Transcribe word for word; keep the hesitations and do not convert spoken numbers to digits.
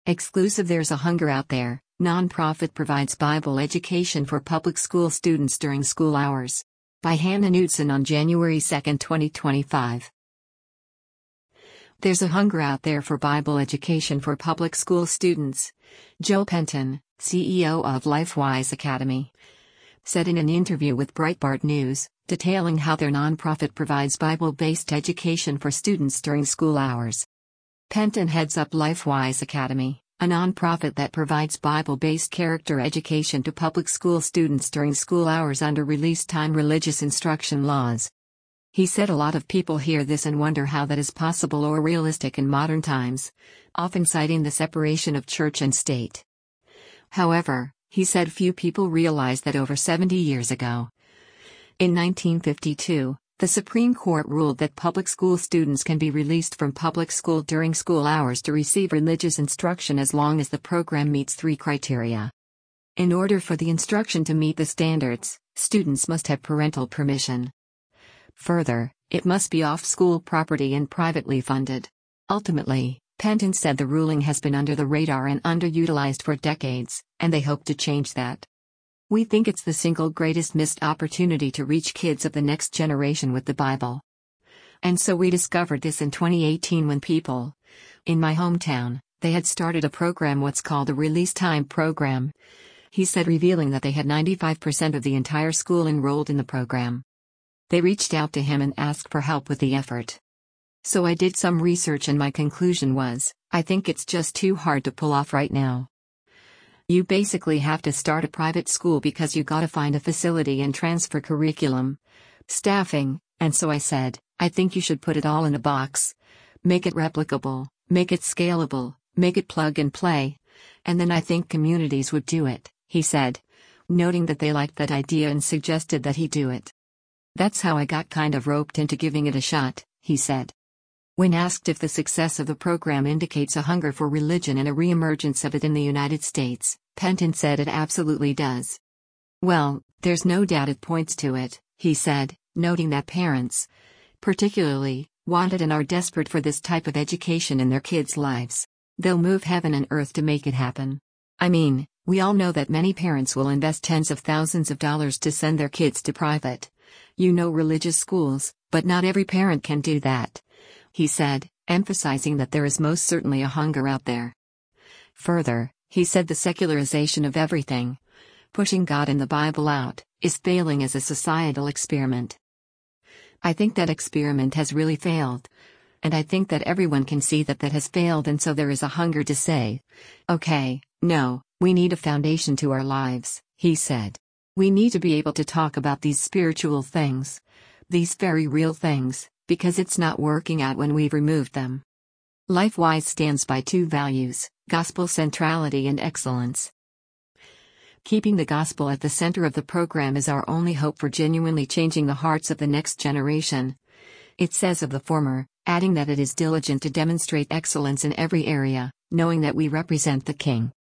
Exclusive There's a Hunger Out There, nonprofit provides Bible education for public school students during school hours. By Hannah Knutson on January second, twenty twenty-five. There's a hunger out there for Bible education for public school students. Joe Penton, C E O of LifeWise Academy, said in an interview with Breitbart News, detailing how their nonprofit provides Bible-based education for students during school hours. Penton heads up LifeWise Academy, a nonprofit that provides Bible-based character education to public school students during school hours under release-time religious instruction laws. He said a lot of people hear this and wonder how that is possible or realistic in modern times, often citing the separation of church and state. However, he said few people realize that over seventy years ago, in nineteen fifty-two, the Supreme Court ruled that public school students can be released from public school during school hours to receive religious instruction as long as the program meets three criteria. In order for the instruction to meet the standards, students must have parental permission. Further, it must be off school property and privately funded. Ultimately, Penton said the ruling has been under the radar and underutilized for decades, and they hope to change that. We think it's the single greatest missed opportunity to reach kids of the next generation with the Bible. And so we discovered this in twenty eighteen when people, in my hometown, they had started a program what's called a Release Time program. He said, revealing that they had ninety-five percent of the entire school enrolled in the program. They reached out to him and asked for help with the effort. So I did some research and my conclusion was, I think it's just too hard to pull off right now. You basically have to start a private school because you gotta find a facility and transfer curriculum, staffing, and so I said, I think you should put it all in a box. Make it replicable, make it scalable, make it plug and play. And then I think communities would do it, he said, noting that they liked that idea and suggested that he do it. That's how I got kind of roped into giving it a shot, he said. When asked if the success of the program indicates a hunger for religion and a re-emergence of it in the United States, Penton said it absolutely does. Well, there's no doubt it points to it, he said, noting that parents, particularly, wanted and are desperate for this type of education in their kids' lives. They'll move heaven and earth to make it happen. I mean, we all know that many parents will invest tens of thousands of dollars to send their kids to private, you know, religious schools, but not every parent can do that, he said, emphasizing that there is most certainly a hunger out there. Further, he said the secularization of everything, pushing God and the Bible out, is failing as a societal experiment. I think that experiment has really failed. And I think that everyone can see that that has failed, and so there is a hunger to say, okay, no, we need a foundation to our lives, he said. We need to be able to talk about these spiritual things, these very real things, because it's not working out when we've removed them. LifeWise stands by two values, gospel centrality and excellence. Keeping the gospel at the center of the program is our only hope for genuinely changing the hearts of the next generation. It says of the former, adding that it is diligent to demonstrate excellence in every area, knowing that we represent the King.